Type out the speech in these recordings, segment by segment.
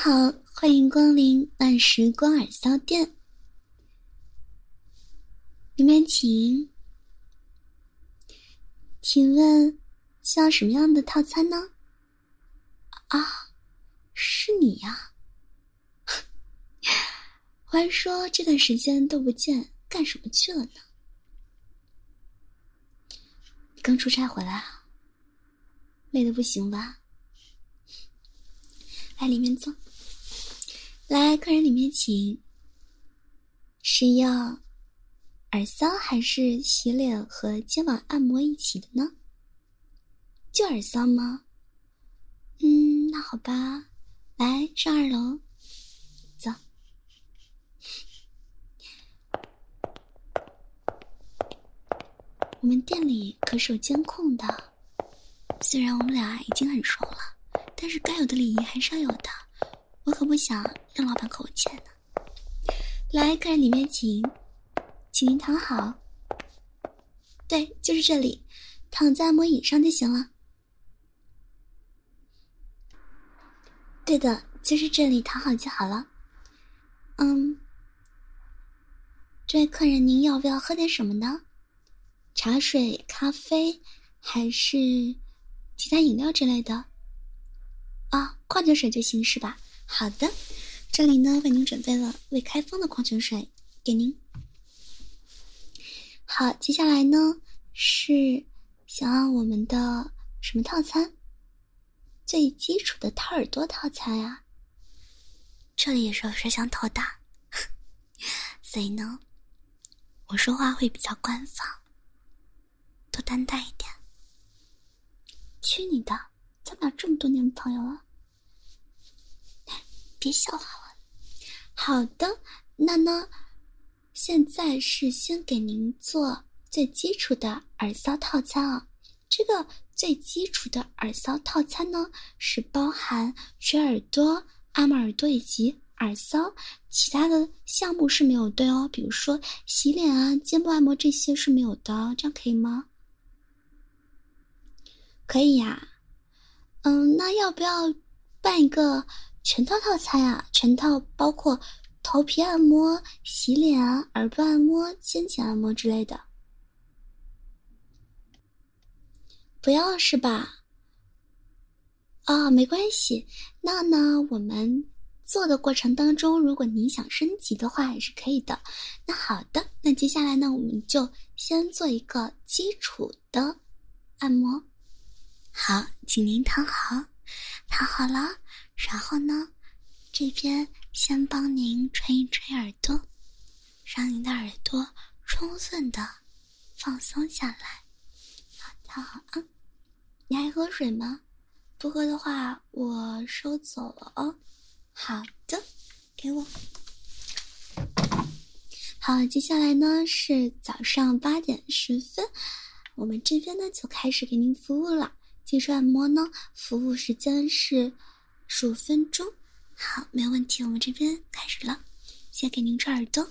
好，欢迎光临慢时光耳骚店，里面请。请问需要什么样的套餐呢？啊，是你呀。我还说这段时间都不见，干什么去了呢？你刚出差回来啊？累得不行吧？来，里面坐。来，客人里面请。是要耳骚还是洗脸和肩膀按摩一起的呢？就耳骚吗？那好吧，来上2楼，走。我们店里可是有监控的，虽然我们俩已经很熟了，但是该有的礼仪还是要有的，我可不想让老板扣我钱呢。来，客人里面请，请您躺好。对，就是这里，躺在按摩椅上就行了。对的，就是这里，躺好就好了。这位客人，您要不要喝点什么呢？茶水、咖啡，还是其他饮料之类的？啊，矿泉水就行是吧？好的，这里呢为您准备了未开封的矿泉水，给您。好，接下来呢是想要我们的什么套餐？最基础的掏耳朵套餐啊。这里也是有摄像头的，所以呢，我说话会比较官方，多担待一点。去你的，咱们俩这么多年的朋友了，别笑话我。好的，那呢，现在是先给您做最基础的耳骚套餐啊。这个最基础的耳骚套餐呢，是包含吹耳朵、按摩耳朵以及耳骚，其他的项目是没有的哦。比如说洗脸啊、肩部按摩这些是没有的哦，这样可以吗？可以呀。那要不要办一个全套套餐啊？全套包括头皮按摩、洗脸啊、耳部按摩、肩颈按摩之类的。不要是吧？哦，没关系。那呢，我们做的过程当中，如果您想升级的话，也是可以的。那好的，那接下来呢，我们就先做一个基础的按摩。好，请您躺好，躺好了，然后呢，这边先帮您吹一吹耳朵，让您的耳朵充分的放松下来。好，躺好啊。你还喝水吗？不喝的话，我收走了哦。好的，给我。好，接下来呢是早上8点10分，我们这边呢就开始给您服务了。技术按摩呢，服务时间是15分钟。好，没有问题，我们这边开始了。先给您吹耳朵。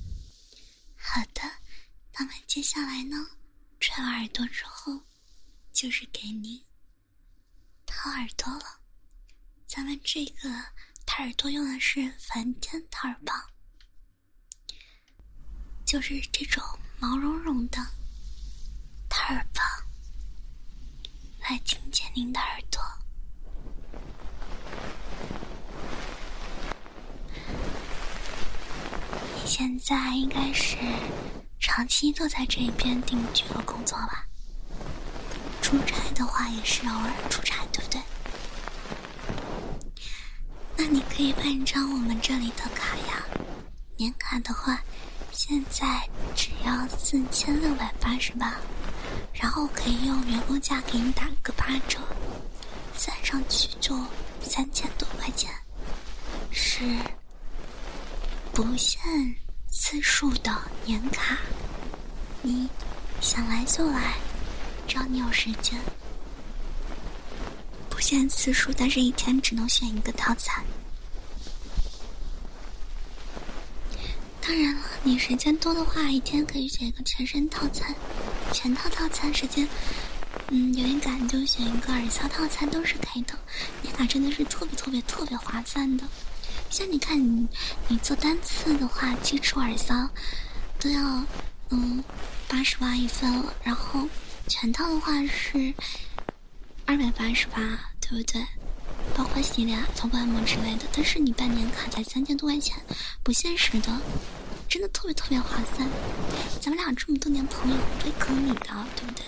好的，那么接下来呢，吹完耳朵之后， 就是给你掏耳朵了。咱们这个掏耳朵用的是梵天掏耳棒，就是这种毛茸茸的掏耳棒，来清洁您的耳朵。你现在应该是长期都在这边定居了工作吧？出差的话也是偶尔出差，对不对？那你可以办张我们这里的卡呀，年卡的话现在只要4688，然后可以用员工价给你打个8折，算上去就3000多块钱，是不限次数的年卡，你想来就来，只要你有时间。不限次数，但是一天只能选一个套餐。当然了，你时间多的话，一天可以选一个全身套餐，全套套餐时间有点赶就选一个耳塞套餐都是可以的。年卡真的是特别划算的。像你看你做单次的话，基础耳塞都要88一份了，然后全套的话是288，对不对？包括洗脸、头部按摩之类的。但是你办年卡才3000多块钱，不现实的，真的特别划算。咱们俩这么多年朋友，不会坑你的，对不对？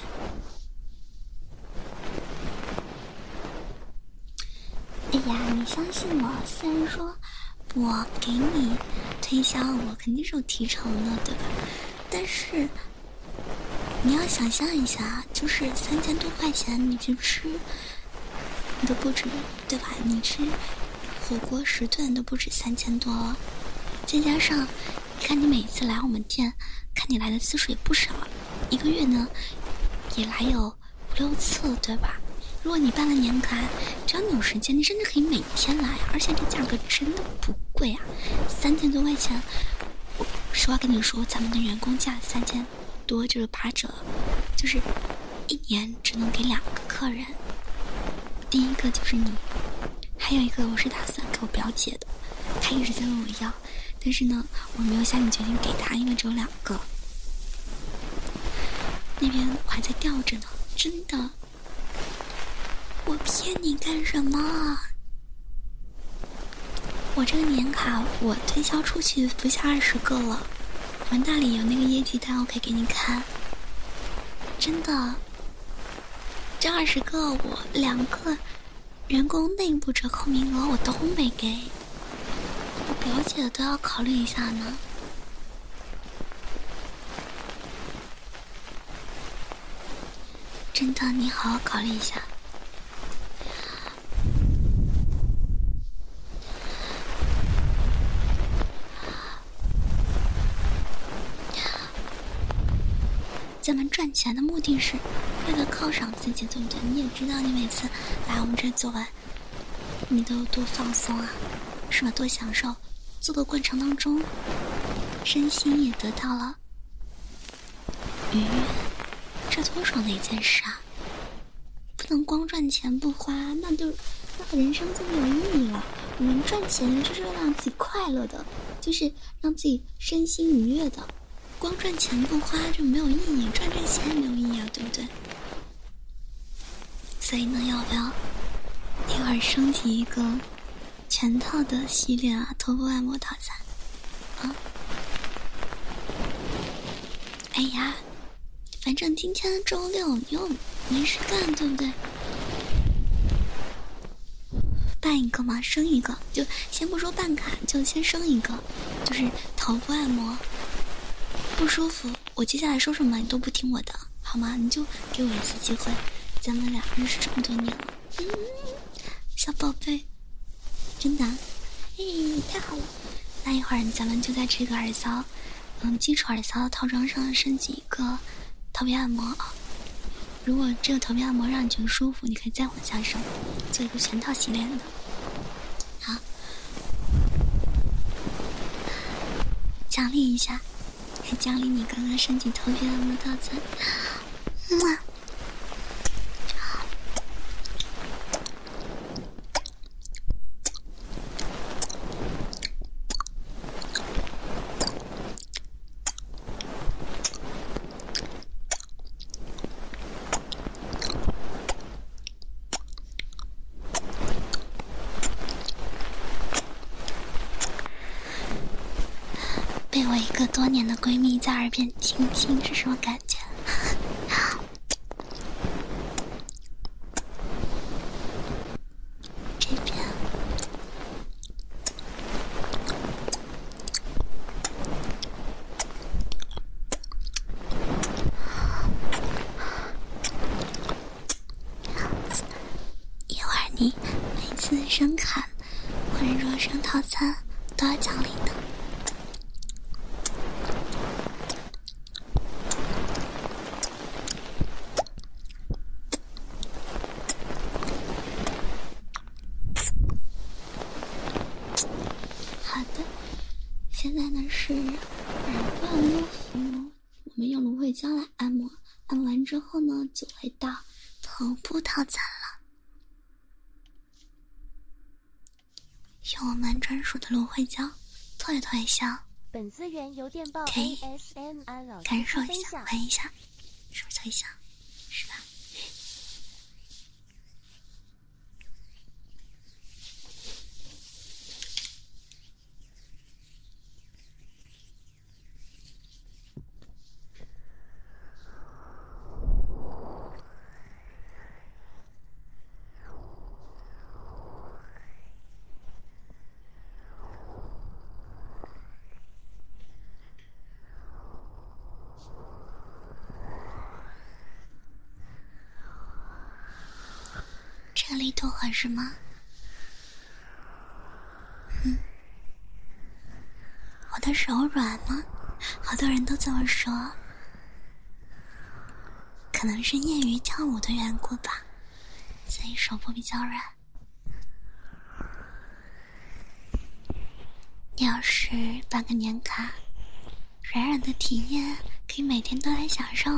哎呀，你相信我，虽然说我给你推销，我肯定是有提成的，对吧？但是你要想象一下，就是3000多块钱你去吃你都不止，对吧？你吃火锅10顿都不止3000多了，再加上你看你每次来我们店，看你来的次数也不少，一个月呢也来有5、6次，对吧？如果你办了年卡，只要你有时间，你甚至可以每天来，而且这价格真的不贵啊，3000多块钱。我实话跟你说，咱们的员工价3000多就是8折，就是一年只能给2个客人，第一个就是你，还有一个我是打算给我表姐的，她一直在问我要，但是呢我没有下定决心给她，因为只有2个，那边我还在吊着呢，真的。我骗你干什么？我这个年卡我推销出去不下20个了，我们大理有那个业绩单，我可以给你看。真的，这20个我2个员工内部折扣名额我都没给，我表姐都要考虑一下呢。真的，你好好考虑一下。咱们赚钱的目的是为了犒赏自己，对不对？你也知道，你每次来我们这做完，你都多放松啊，是吧？多享受。做的过程当中，身心也得到了愉悦，这多爽的一件事啊！不能光赚钱不花，那人生就没有意义了。我们赚钱就是让自己快乐的，就是让自己身心愉悦的。光赚钱不花就没有意义，赚这钱也没有意义啊，对不对？所以呢，要不要一会儿升级一个全套的洗脸啊、头部按摩套餐啊？哎呀，反正今天周6你又没事干，对不对？办一个嘛，升一个，就先不说办卡，就先升一个，就是头部按摩。不舒服，我接下来说什么你都不听我的，好吗？你就给我一次机会，咱们俩认识这么多年了，小宝贝，真的，太好了。那一会儿咱们就在这个耳塞，基础耳塞的套装上升级一个头皮按摩啊。如果这个头皮按摩让你觉得舒服，你可以再往下升，做一个全套洗脸的。好，奖励一下。还奖励你刚刚升级头皮按摩套餐， 被我一个多年的闺蜜在耳边轻轻是什么感觉？这边一会儿你每次升卡或者说升套餐都要奖励的。好的，现在呢是耳冠摸服，我们用芦荟胶来按摩，按摩完之后呢就会到头部套餐了。用我们专属的芦荟胶，特别香。 本资源由电报 ASMR 老师感受一下，闻一下，是不是特别香？是吧？这个力度合适吗？我的手软吗？好多人都这么说，可能是业余跳舞的缘故吧，所以手部比较软。你要是办个年卡，软软的体验可以每天都来享受。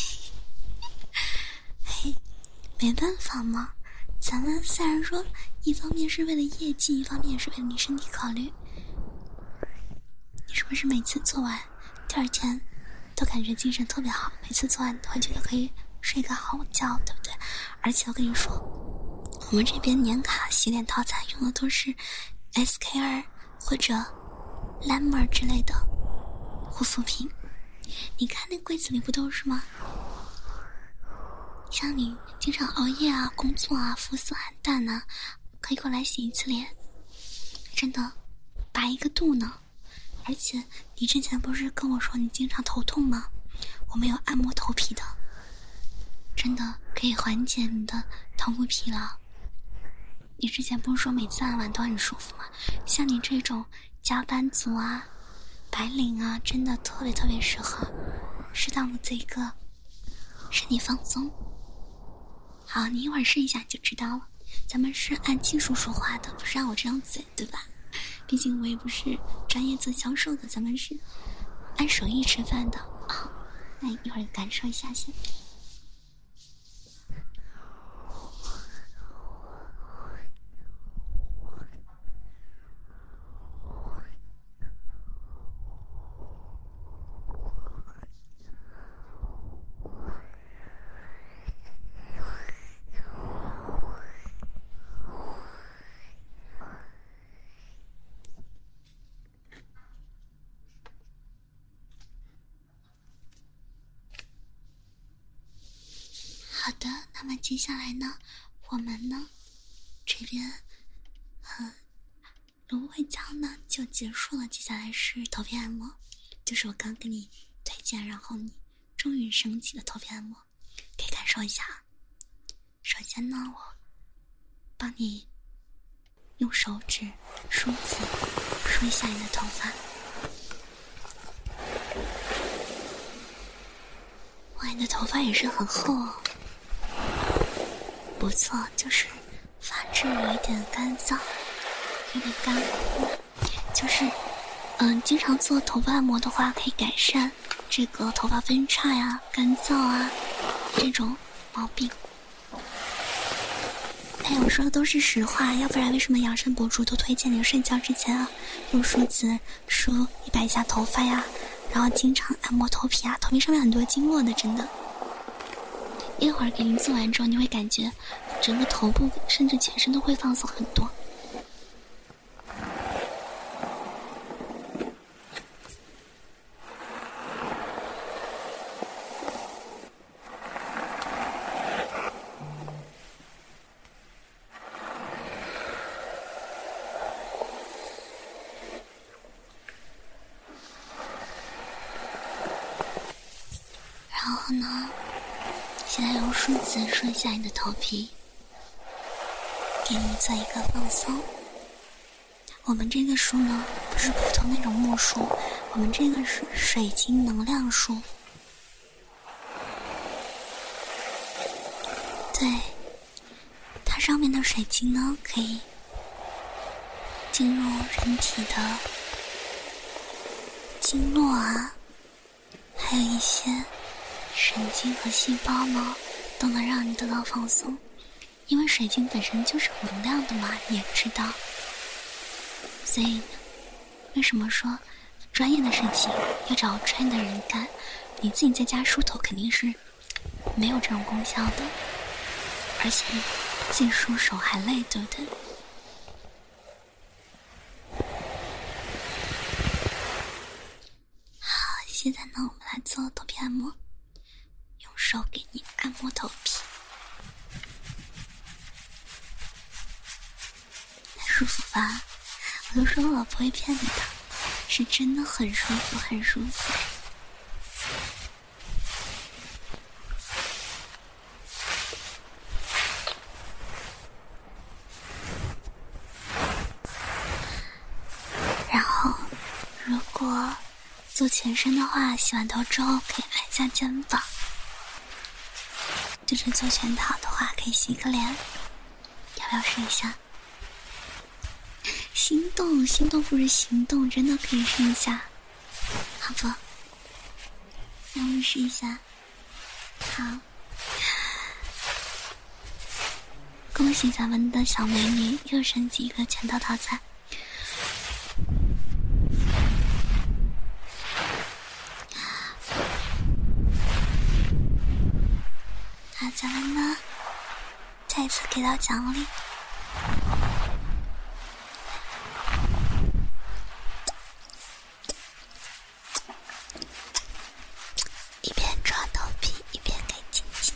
嘿，没办法嘛，咱们虽然说一方面是为了业绩，一方面也是为了你身体考虑。你是不是每次做完第二天都感觉精神特别好，每次做完都会觉得可以睡个好觉，对不对？而且我跟你说，我们这边年卡洗脸套餐用的都是 SK2 或者 Lammer 之类的护肤品，你看那柜子里不都是吗？像你经常熬夜啊、工作啊、肤色暗淡啊，可以过来洗一次脸，真的拔一个度呢。而且你之前不是跟我说你经常头痛吗？我们有按摩头皮的，真的可以缓解你的头部疲劳。你之前不是说每次按完都很舒服吗？像你这种加班族啊、白领啊，真的特别适合适当的这个身体放松。好，你一会儿试一下就知道了。咱们是按技术说话的，不是按我这张嘴，对吧？毕竟我也不是专业做销售的，咱们是按手艺吃饭的。好，那一会儿感受一下先。好的，那么接下来呢，我们呢这边芦荟胶呢就结束了，接下来是头皮按摩，就是我刚跟你推荐，然后你终于升级的头皮按摩，可以感受一下。首先呢，我帮你用手指梳子梳一下你的头发。哇，你的头发也是很厚哦，不错，就是发质有一点干燥，有点干枯，就是经常做头发按摩的话，可以改善这个头发分叉呀、干燥啊这种毛病。哎，我说的都是实话，要不然为什么养生博主都推荐你睡觉之前啊，用梳子梳100下头发呀，然后经常按摩头皮啊，头皮上面很多经络的，真的。一会儿给您做完之后，你会感觉整个头部甚至全身都会放松很多。 现在用梳子梳一下你的头皮，给你做一个放松。我们这个梳呢，不是普通那种木梳，我们这个是水晶能量梳。对，它上面的水晶呢，可以进入人体的经络啊，还有一些神经和细胞呢，都能让你得到放松。因为水晶本身就是能量的嘛，你也知道。所以为什么说专业的事情要找专业的人干，你自己在家梳头肯定是没有这种功效的，而且自己梳手还累，对不对？好，现在呢，我们来做头皮按摩，用手给你按摩头皮，舒服吧？我都说了我不会骗你的，是真的很舒服，很舒服。然后，如果做全身的话，洗完头之后可以按一下肩膀。就是做全套的话，可以洗个脸，要不要试一下？心动，心动不是行动，真的可以试一下，好不？让我们试一下。好，恭喜咱们的小美女又升级一个全套套餐。那咱们呢，再一次给到奖励。一边抓头皮一边给亲亲。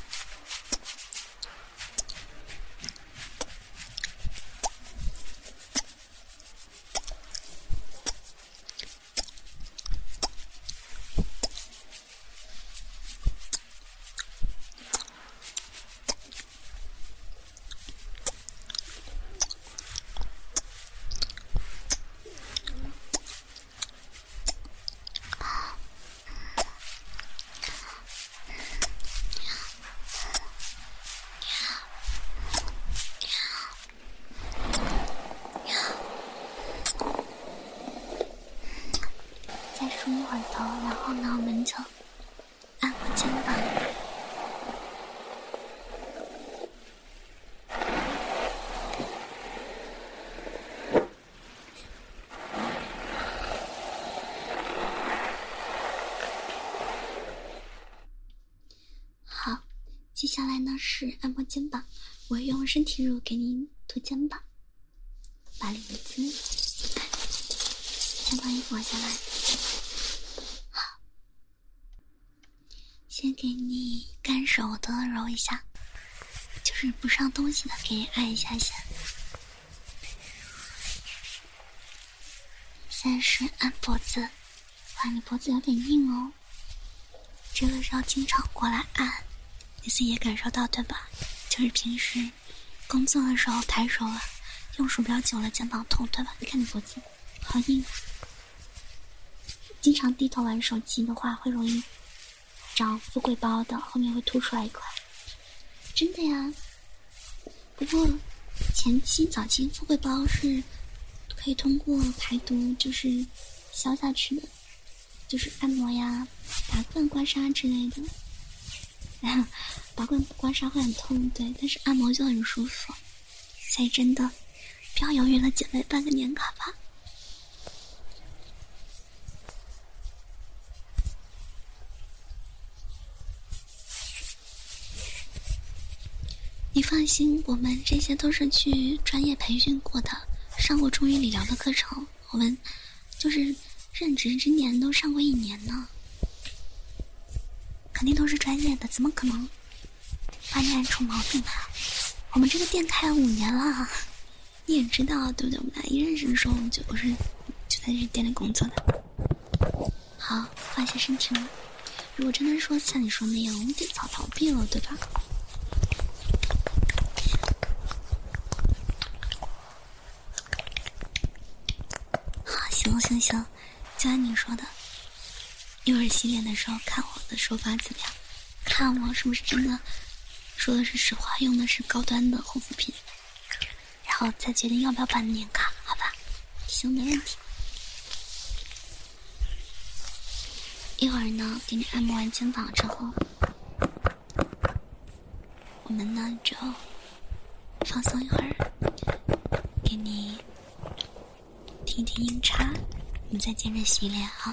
再梳一会儿头，然后呢，我们就按摩肩膀。好，接下来呢是按摩肩膀，我用身体乳给您涂肩膀，把领子先把衣服往下拉。好，先给你干手的揉一下，就是不上东西的给你按一下先。现在是按脖子，哇，你脖子有点硬哦，这个是要经常过来按，你自己也感受到对吧？就是平时工作的时候抬手了，用鼠标久了肩膀痛对吧？你看你脖子好硬，经常低头玩手机的话会容易长富贵包的，后面会凸出来一块，真的呀。不过前期早期富贵包是可以通过排毒就是消下去的，就是按摩呀、拔罐、刮痧之类的。拔罐、刮痧会很痛，对，但是按摩就很舒服，所以真的不要犹豫了，姐妹，办个年卡吧。你放心，我们这些都是去专业培训过的，上过中医理疗的课程，我们就是任职之年都上过1年呢，肯定都是专业的，怎么可能把你按出毛病啊？我们这个店开了5年了，你也知道对不对？我们俩一认识的时候就在这店里工作的。好，放下身体了， 如果真的说像你说那样，我们得早逃避了，对吧？好，行，就按你说的，一会儿洗脸的时候看我的手法怎么样，看我是不是真的说的是实话，用的是高端的护肤品，然后再决定要不要办年卡，好吧？行，没问题。一会儿呢，给你按摩完肩膀之后，我们呢就放松一会儿，给你听一听音叉，我们再接着洗脸啊。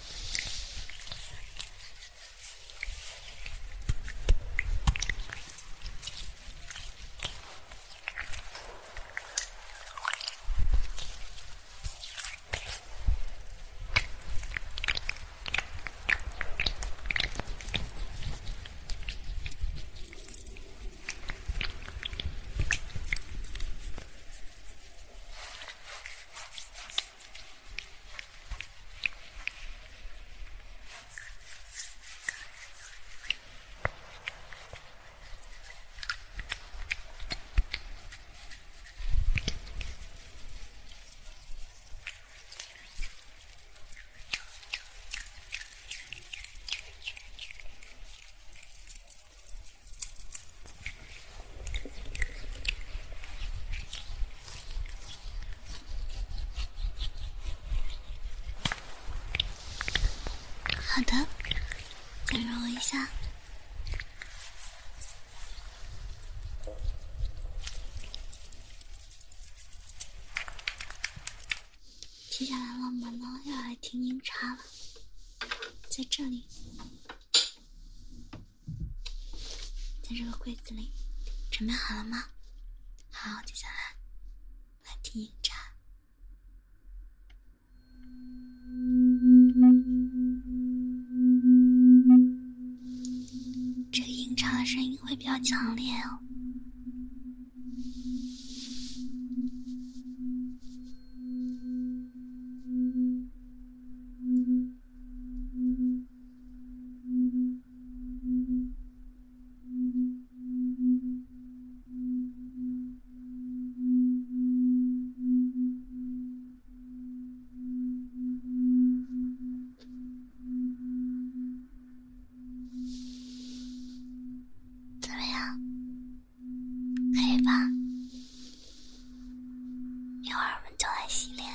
好的，再揉一下。接下来我们呢要来听音叉了，在这里，在这个柜子里，准备好了吗？好，接下来来听音叉。这个音叉的声音会比较强烈哦。怎么样？可以吧？一会儿我们就来洗脸。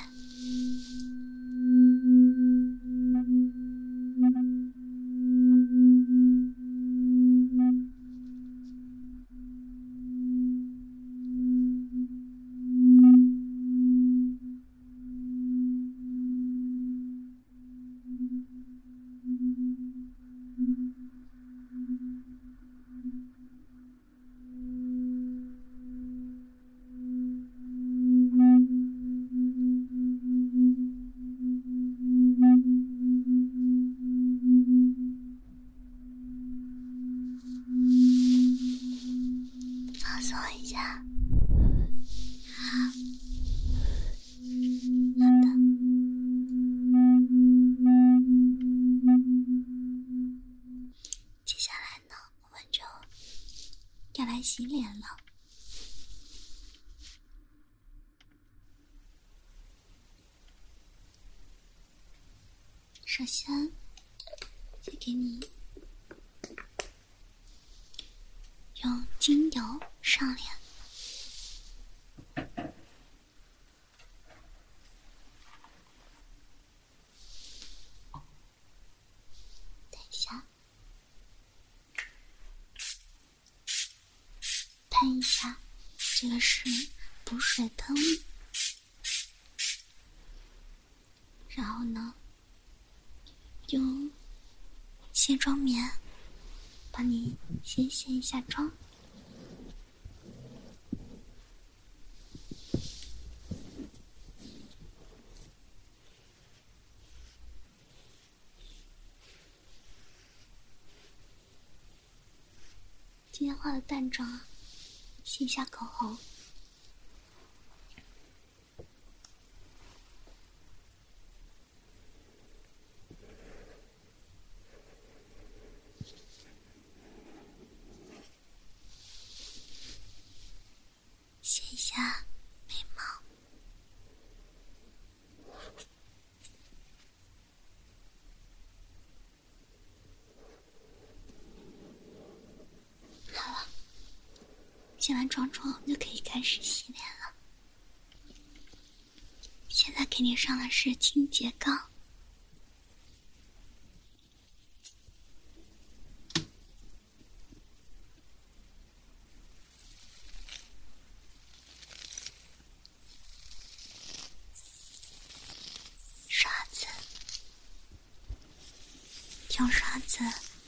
放松一下。好的。接下来呢，我们就要来洗脸了。首先，先给你用精油上脸。等一下，喷一下，这个是补水灯。然后呢，用卸妆棉帮你先卸一下妆。今天化的淡妆啊，卸一下口红。 写一下眉毛。好了，卸完妆之后就可以开始洗脸了。现在给你上的是清洁膏。刷子，用刷子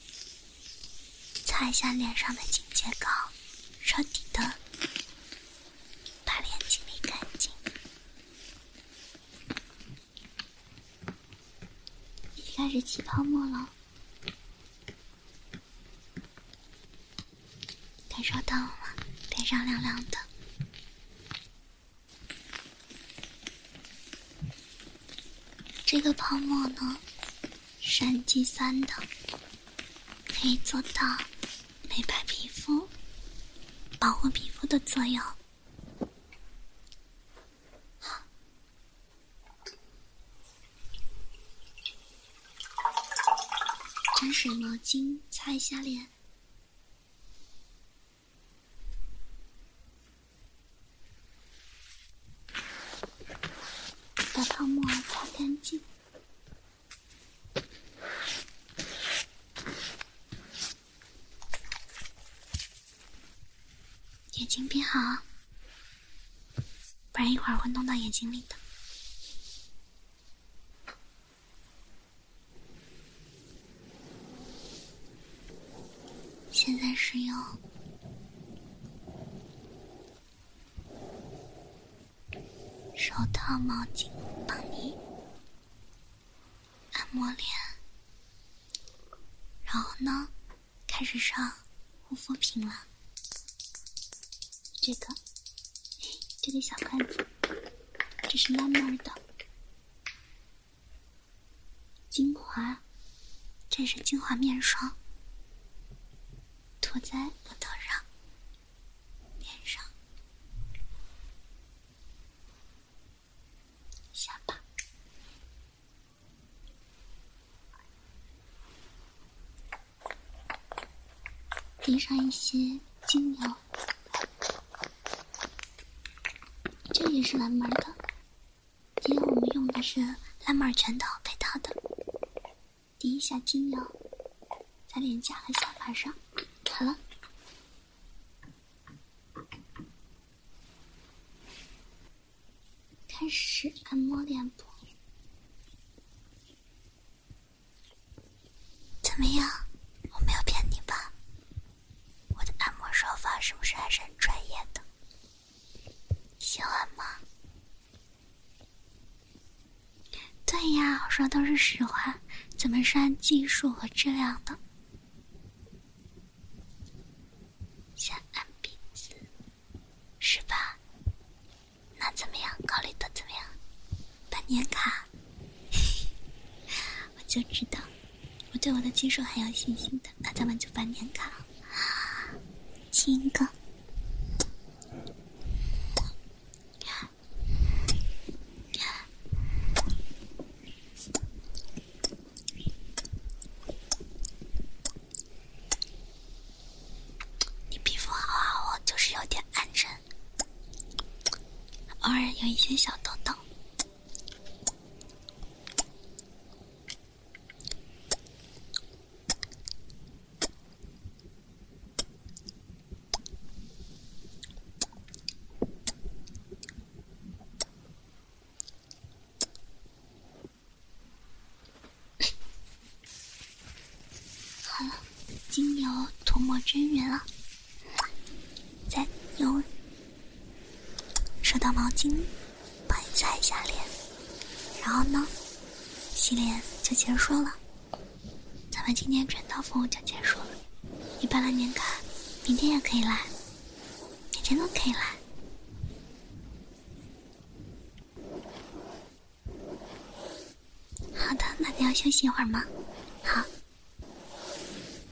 擦一下脸上的清洁膏，彻底的把脸清理干净。已经开始起泡沫了，感受到了吗？脸上亮亮的。这个泡沫呢，是氨基酸的，可以做到美白皮肤、保护皮肤的作用。沾水毛巾擦一下脸，把泡沫擦干净。眼睛闭好，不然一会儿会弄到眼睛里的。现在是用手套、毛巾帮你按摩脸，然后呢，开始上护肤品了。这个小罐子，这是慢慢的精华，这是精华面霜，涂在额头上、脸上、下巴。滴上一些精油，这也是蓝莓的。今天我们用的是蓝莓全套配套的，滴一下精油在脸颊和下巴上。好了，开始按摩脸部。怎么样？我没有骗你吧？我的按摩手法是不是还是很专业的？喜欢吗？对呀，我说都是实话，怎么是按技术和质量的？先按鼻子，是吧？那怎么样？考虑的怎么样？办年卡？我就知道，我对我的技术很有信心的。那咱们就办年卡，亲一个。偶尔有一些小痘痘，好了，精油涂抹均匀了，再用手套毛巾帮你擦一下脸，然后呢，洗脸就结束了。咱们今天全套服务就结束了。你办了年卡，明天也可以来，每天都可以来。好的，那你要休息一会儿吗？好。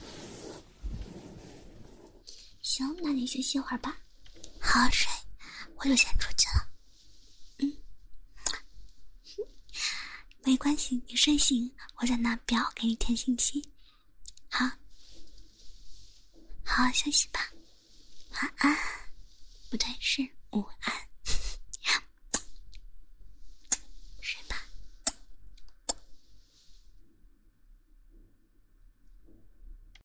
行，那你休息一会儿吧，好好睡， 我就先出去了。没关系，你睡醒，我在拿表给你填信息。好，好好休息吧，晚安。不对，是午安。